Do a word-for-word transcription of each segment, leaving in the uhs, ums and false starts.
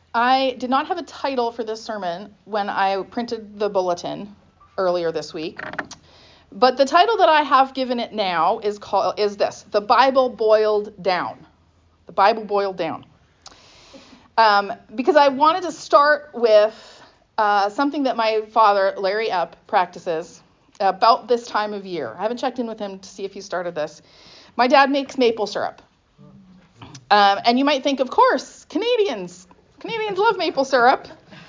I did not have a title for this sermon when I printed the bulletin earlier this week, but the title that I have given it now is called is this: The Bible Boiled Down. The Bible Boiled Down. Um, because I wanted to start with uh, something that my father, Larry Epp, practices about this time of year. I haven't checked in with him to see if he started this. My dad makes maple syrup. Um, and you might think, of course, Canadians. Canadians love maple syrup.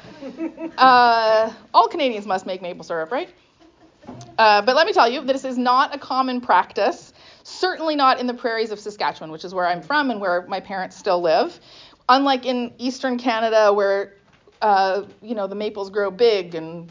Uh, all Canadians must make maple syrup, right? Uh, but let me tell you, this is not a common practice, certainly not in the prairies of Saskatchewan, which is where I'm from and where my parents still live. Unlike in eastern Canada, where uh, you know the maples grow big and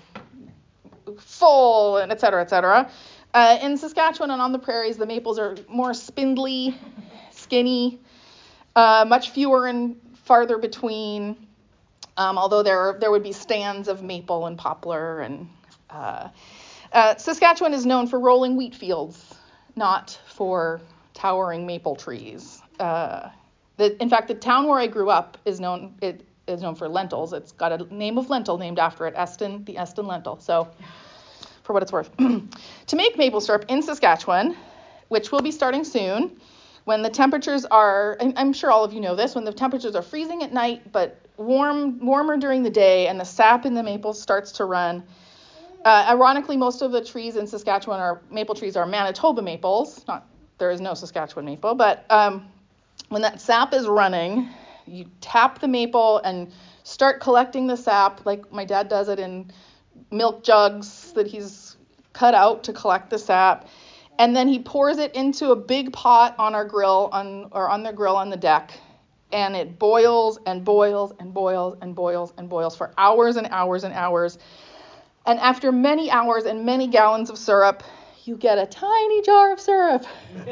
full, and et cetera, et cetera. Uh, in Saskatchewan and on the prairies, the maples are more spindly, skinny, uh, much fewer and farther between. Um, although there there would be stands of maple and poplar, and uh, uh, Saskatchewan is known for rolling wheat fields, not for towering maple trees. Uh, the, in fact, the town where I grew up is known it is known for lentils. It's got a name of lentil named after it, Eston, the Eston lentil. So, for what it's worth, to make maple syrup in Saskatchewan, which will be starting soon, when the temperatures are, I'm sure all of you know this, when the temperatures are freezing at night, but warm, warmer during the day, and the sap in the maples starts to run. Uh, ironically, most of the trees in Saskatchewan are maple trees are Manitoba maples. Not there is no Saskatchewan maple, but um, when that sap is running, you tap the maple and start collecting the sap, like my dad does it in milk jugs that he's cut out to collect the sap. And then he pours it into a big pot on our grill, on or on the grill on the deck, and it boils and boils and boils and boils and boils for hours and hours and hours. And after many hours and many gallons of syrup, you get a tiny jar of syrup.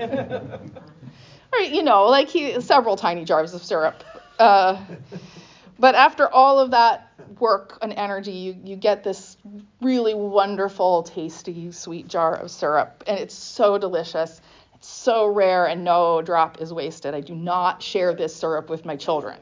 Or, you know, like he, several tiny jars of syrup. Uh, but after all of that work and energy, you, you get this really wonderful, tasty, sweet jar of syrup. And it's so delicious. It's so rare, and no drop is wasted. I do not share this syrup with my children.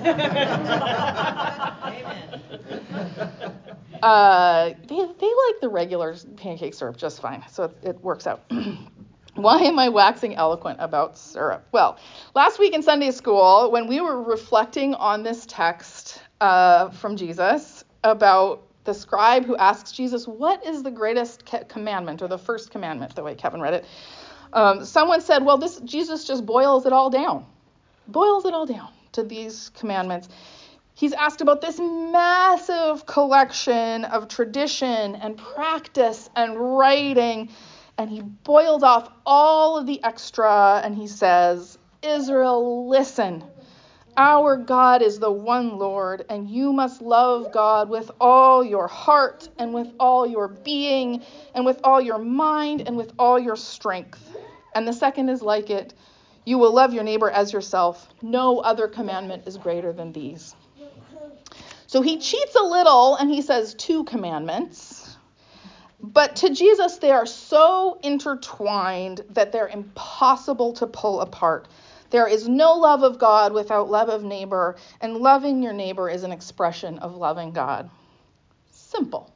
uh, they, they like the regular pancake syrup just fine, so it, it works out. Why am I waxing eloquent about syrup? Well, last week in Sunday school, when we were reflecting on this text uh, from Jesus about the scribe who asks Jesus, what is the greatest commandment, or the first commandment, the way Kevin read it, um, someone said, well, this Jesus just boils it all down, boils it all down to these commandments. He's asked about this massive collection of tradition and practice and writing, and he boils off all of the extra, and he says, Israel, listen. Our God is the one Lord, and you must love God with all your heart and with all your being and with all your mind and with all your strength. And the second is like it. You will love your neighbor as yourself. No other commandment is greater than these. So he cheats a little, and he says two commandments. But to Jesus, they are so intertwined that they're impossible to pull apart. There is no love of God without love of neighbor, and loving your neighbor is an expression of loving God. Simple.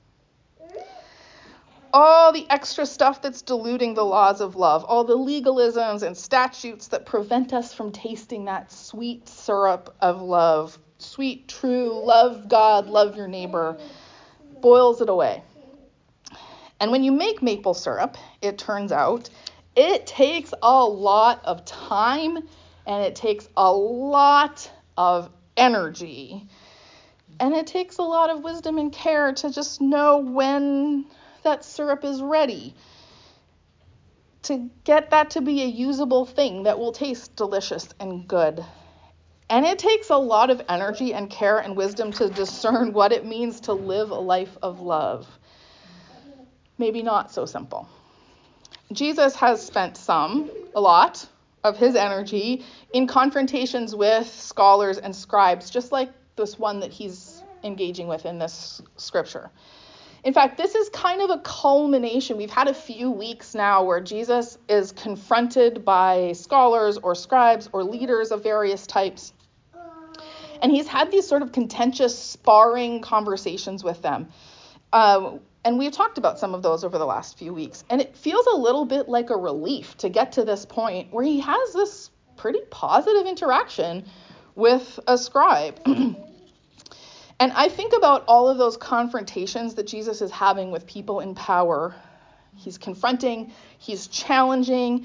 All the extra stuff that's diluting the laws of love, all the legalisms and statutes that prevent us from tasting that sweet syrup of love, sweet, true, love God, love your neighbor, boils it away. And when you make maple syrup, it turns out, it takes a lot of time and it takes a lot of energy. And it takes a lot of wisdom and care to just know when that syrup is ready, to get that to be a usable thing that will taste delicious and good. And it takes a lot of energy and care and wisdom to discern what it means to live a life of love. Maybe not so simple. Jesus has spent some, a lot, of his energy in confrontations with scholars and scribes, just like this one that he's engaging with in this scripture. In fact, this is kind of a culmination. We've had a few weeks now where Jesus is confronted by scholars or scribes or leaders of various types. And he's had these sort of contentious, sparring conversations with them. Uh, and we've talked about some of those over the last few weeks. And it feels a little bit like a relief to get to this point where he has this pretty positive interaction with a scribe. And I think about all of those confrontations that Jesus is having with people in power. He's confronting, he's challenging.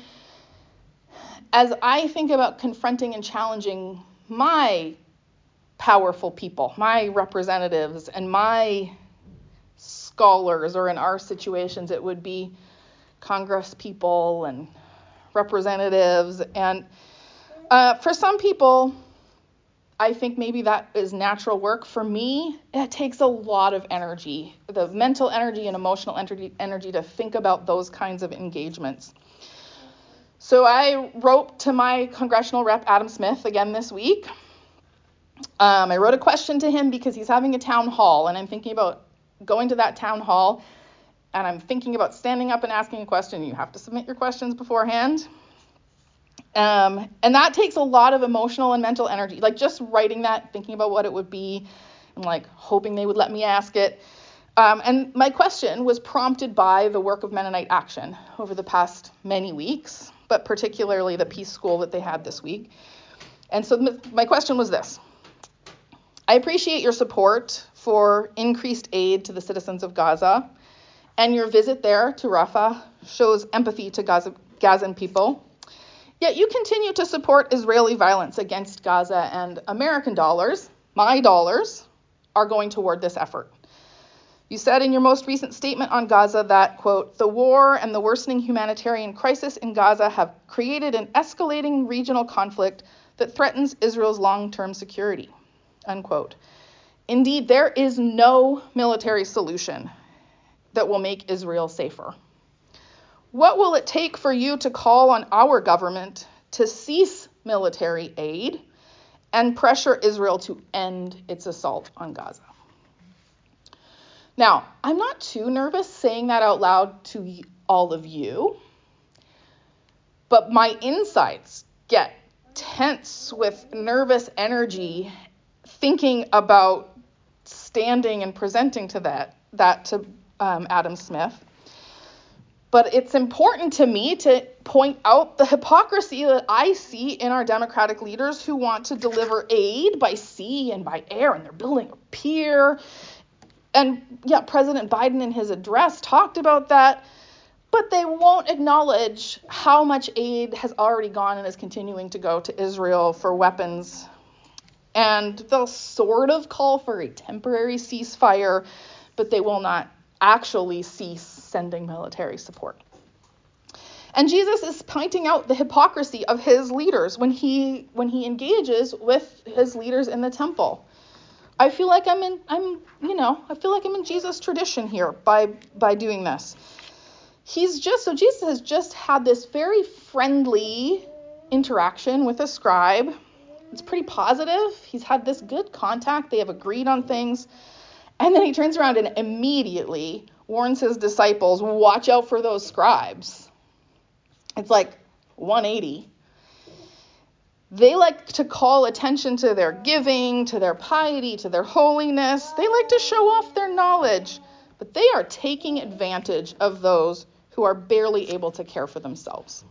As I think about confronting and challenging my powerful people, my representatives, and my scholars, or in our situations, it would be Congress people and representatives. And uh, for some people, I think maybe that is natural work. For me, it takes a lot of energy, the mental energy and emotional energy, energy to think about those kinds of engagements. So I wrote to my congressional rep, Adam Smith, again this week. Um, I wrote a question to him because he's having a town hall, and I'm thinking about going to that town hall, and I'm thinking about standing up and asking a question. You have to submit your questions beforehand. Um, and that takes a lot of emotional and mental energy, like just writing that, thinking about what it would be, and like hoping they would let me ask it. Um, and my question was prompted by the work of Mennonite Action over the past many weeks, but particularly the Peace School that they had this week. And so my question was this. I appreciate your support for increased aid to the citizens of Gaza, and your visit there to Rafah shows empathy to Gaza, Gazan people. Yet you continue to support Israeli violence against Gaza, and American dollars, my dollars, are going toward this effort. You said in your most recent statement on Gaza that, quote, the war and the worsening humanitarian crisis in Gaza have created an escalating regional conflict that threatens Israel's long-term security, unquote. Indeed, there is no military solution that will make Israel safer. What will it take for you to call on our government to cease military aid and pressure Israel to end its assault on Gaza? Now, I'm not too nervous saying that out loud to all of you, but my insides get tense with nervous energy thinking about standing and presenting to that, that to um, Adam Smith. But it's important to me to point out the hypocrisy that I see in our Democratic leaders who want to deliver aid by sea and by air, and they're building a pier. And yeah, President Biden in his address talked about that, but they won't acknowledge how much aid has already gone and is continuing to go to Israel for weapons. And they'll sort of call for a temporary ceasefire, but they will not actually cease sending military support. And Jesus is pointing out the hypocrisy of his leaders when he when he engages with his leaders in the temple. I feel like I'm in I'm you know, I feel like I'm in Jesus' tradition here by by doing this. He's just so Jesus has just had this very friendly interaction with a scribe. It's pretty positive. He's had this good contact. They have agreed on things. And then he turns around and immediately warns his disciples, watch out for those scribes. It's like one eighty. They like to call attention to their giving, to their piety, to their holiness. They like to show off their knowledge, but they are taking advantage of those who are barely able to care for themselves.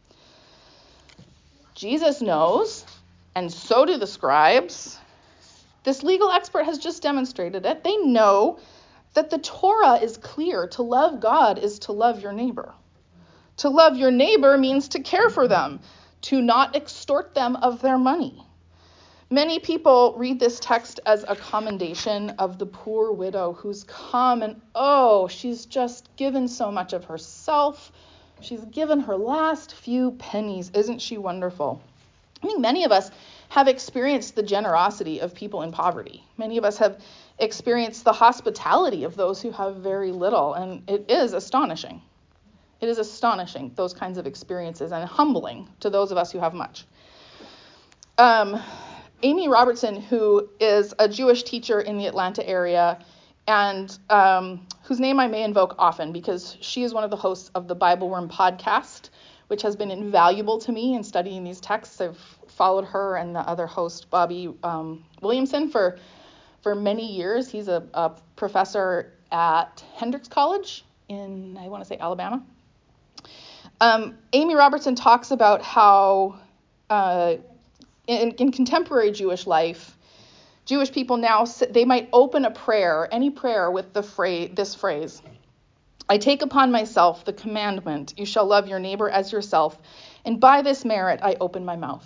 Jesus knows, and so do the scribes. This legal expert has just demonstrated it. They know that the Torah is clear. To love God is to love your neighbor. To love your neighbor means to care for them, to not extort them of their money. Many people read this text as a commendation of the poor widow who's come and, oh, she's just given so much of herself. She's given her last few pennies. Isn't she wonderful? I think many of us have experienced the generosity of people in poverty. Many of us have experienced the hospitality of those who have very little, and it is astonishing. It is astonishing, those kinds of experiences, and humbling to those of us who have much. Um, Amy Robertson, who is a Jewish teacher in the Atlanta area, and um, whose name I may invoke often because she is one of the hosts of the Bible Worm podcast, which has been invaluable to me in studying these texts. I've followed her and the other host, Bobby um, Williamson, for for many years. He's a, a professor at Hendrix College in, I want to say, Alabama. Um, Amy Robertson talks about how uh, in, in contemporary Jewish life, Jewish people now, they might open a prayer, any prayer, with the phrase, this phrase: I take upon myself the commandment, you shall love your neighbor as yourself, and by this merit I open my mouth.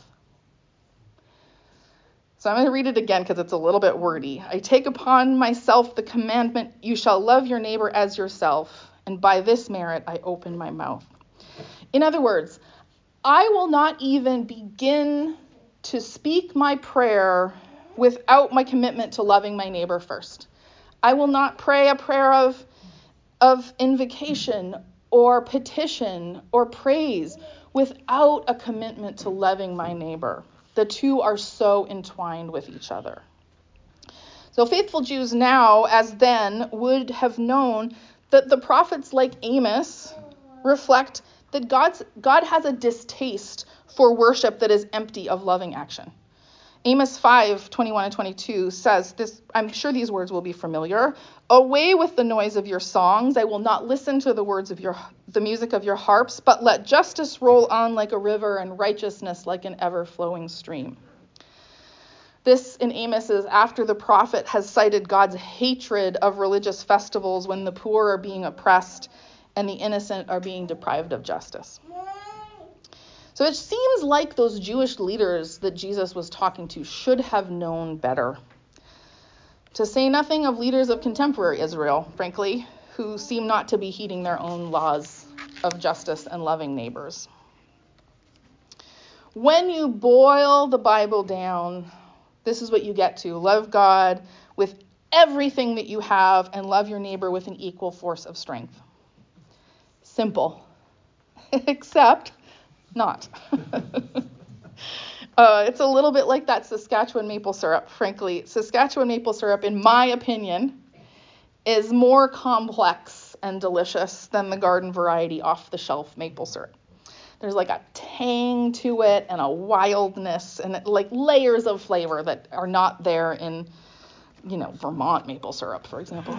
So I'm going to read it again because it's a little bit wordy. I take upon myself the commandment, you shall love your neighbor as yourself, and by this merit I open my mouth. In other words, I will not even begin to speak my prayer without my commitment to loving my neighbor first. I will not pray a prayer of, of invocation or petition or praise without a commitment to loving my neighbor. The two are so entwined with each other. So faithful Jews now, as then, would have known that the prophets like Amos reflect that God's, God has a distaste for worship that is empty of loving action. Amos five, twenty-one and twenty-two says this, I'm sure these words will be familiar. Away with the noise of your songs. I will not listen to the words of your, the music of your harps, but let justice roll on like a river and righteousness like an ever-flowing stream. This in Amos is after the prophet has cited God's hatred of religious festivals when the poor are being oppressed and the innocent are being deprived of justice. So it seems like those Jewish leaders that Jesus was talking to should have known better. To say nothing of leaders of contemporary Israel, frankly, who seem not to be heeding their own laws of justice and loving neighbors. When you boil the Bible down, this is what you get to. Love God with everything that you have and love your neighbor with an equal force of strength. Simple. Except not. uh, it's a little bit like that Saskatchewan maple syrup, frankly. Saskatchewan maple syrup, in my opinion, is more complex and delicious than the garden variety off-the-shelf maple syrup. There's like a tang to it and a wildness and like layers of flavor that are not there in, you know, Vermont maple syrup, for example.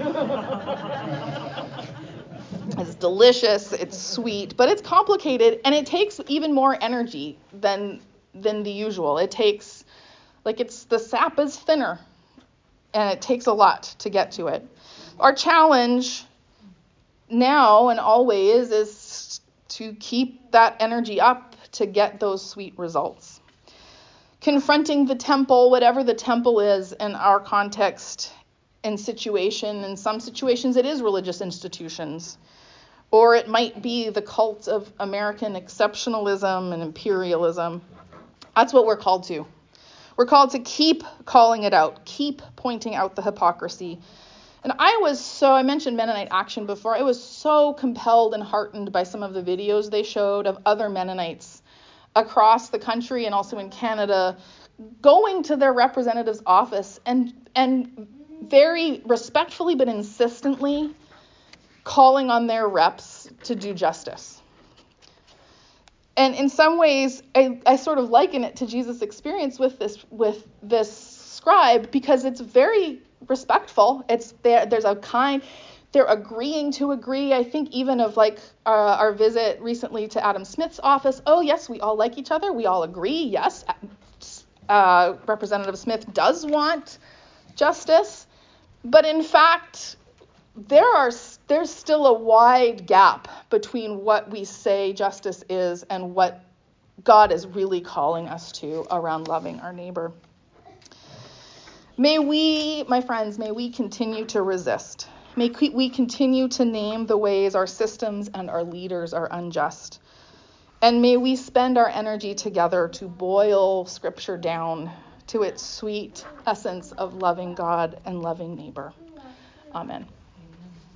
It's delicious, it's sweet, but it's complicated, and it takes even more energy than than the usual. It takes, like it's, the sap is thinner, and it takes a lot to get to it. Our challenge now and always is to keep that energy up to get those sweet results. Confronting the temple, whatever the temple is in our context and situation, in some situations it is religious institutions. Or it might be the cult of American exceptionalism and imperialism. That's what we're called to. We're called to keep calling it out, keep pointing out the hypocrisy. And I was so, I mentioned Mennonite Action before, I was so compelled and heartened by some of the videos they showed of other Mennonites across the country and also in Canada going to their representative's office and and very respectfully but insistently calling on their reps to do justice. And in some ways, I, I sort of liken it to Jesus' experience with this with this scribe because it's very respectful. It's there. There's a kind. They're agreeing to agree. I think even of like uh, our visit recently to Adam Smith's office. Oh yes, we all like each other. We all agree. Yes, uh, Representative Smith does want justice, but in fact, there are there's still a wide gap between what we say justice is and what God is really calling us to around loving our neighbor. May we, my friends, may we continue to resist. May we continue to name the ways our systems and our leaders are unjust. And may we spend our energy together to boil Scripture down to its sweet essence of loving God and loving neighbor. Amen.